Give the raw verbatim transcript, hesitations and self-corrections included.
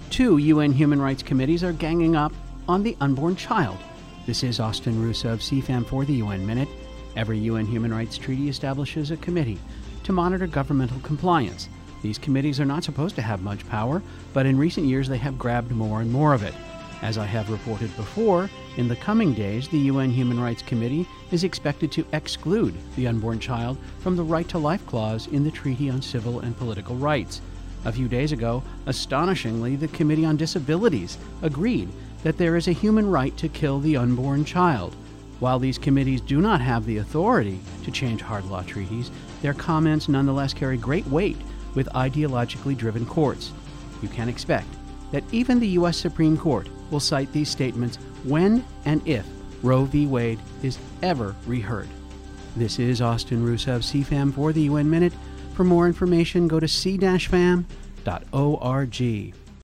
Two U N human rights committees are ganging up on the unborn child. This is Austin Russo of C FAM for the U N Minute. Every U N human rights treaty establishes a committee to monitor governmental compliance. These committees are not supposed to have much power, but in recent years they have grabbed more and more of it. As I have reported before, in the coming days, the U N Human Rights Committee is expected to exclude the unborn child from the Right to Life Clause in the Treaty on Civil and Political Rights. A few days ago, astonishingly, the Committee on Disabilities agreed that there is a human right to kill the unborn child. While these committees do not have the authority to change hard law treaties, their comments nonetheless carry great weight with ideologically driven courts. You can expect that even the U S Supreme Court will cite these statements when and if Roe v. Wade is ever reheard. This is Austin Russo of C FAM for the U N Minute. For more information, go to c dash fam dot org.